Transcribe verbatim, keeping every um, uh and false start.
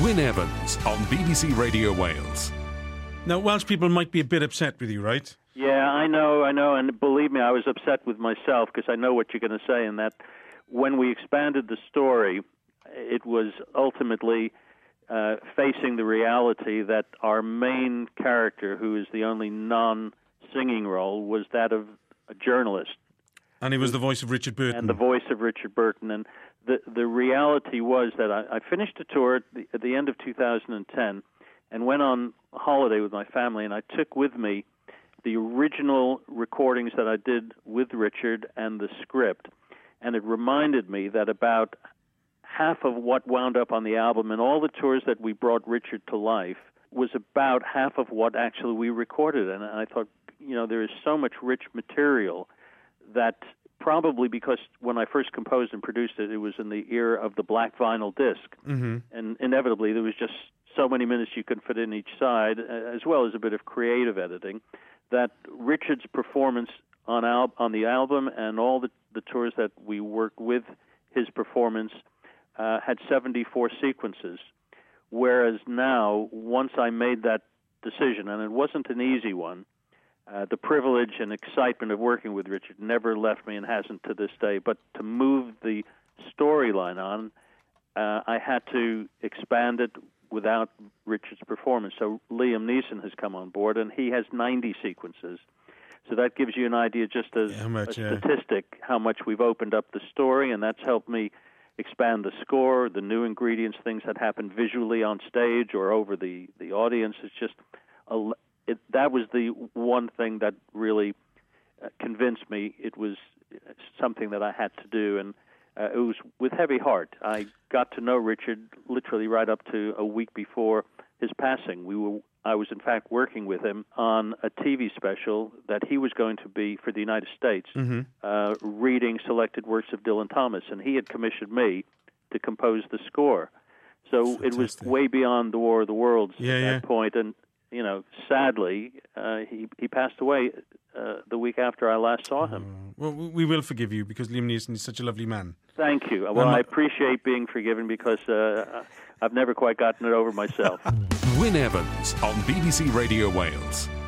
Wyn Evans on B B C Radio Wales. Now, Welsh people might be a bit upset with you, right? Yeah, I know, I know, and believe me, I was upset with myself because I know what you're going to say, and that when we expanded the story, it was ultimately uh, facing the reality that our main character, who is the only non-singing role, was that of a journalist. And he was the voice of Richard Burton. And the voice of Richard Burton. And the the reality was that I, I finished a tour at the, at the end of two thousand ten and went on holiday with my family, and I took with me the original recordings that I did with Richard and the script. And it reminded me that about half of what wound up on the album and all the tours that we brought Richard to life was about half of what actually we recorded. And I thought, you know, there is so much rich material that probably because when I first composed and produced it, it was in the era of the black vinyl disc. Mm-hmm. And inevitably there was just so many minutes you could fit in each side, as well as a bit of creative editing, that Richard's performance on al- on the album and all the, the tours that we worked with his performance uh, had seventy-four sequences. Whereas now, once I made that decision, and it wasn't an easy one, Uh, the privilege and excitement of working with Richard never left me and hasn't to this day. But to move the storyline on, uh, I had to expand it without Richard's performance. So Liam Neeson has come on board, and he has ninety sequences. So that gives you an idea, just as yeah, much, a yeah. statistic, how much we've opened up the story, and that's helped me expand the score, the new ingredients, things that happen visually on stage or over the, the audience. It's just a It, that was the one thing that really uh, convinced me it was something that I had to do, and uh, it was with heavy heart. I got to know Richard literally right up to a week before his passing. We were, I was in fact working with him on a T V special that he was going to be for the United States, Mm-hmm. uh, reading selected works of Dylan Thomas, and he had commissioned me to compose the score. So Fantastic. It was way beyond the War of the Worlds Yeah, at yeah. that point, and you know, sadly, uh, he he passed away uh, the week after I last saw him. Uh, well, we will forgive you because Liam Neeson is such a lovely man. Thank you. Well, Um, I appreciate being forgiven because uh, I've never quite gotten it over myself. Wyn Evans on B B C Radio Wales.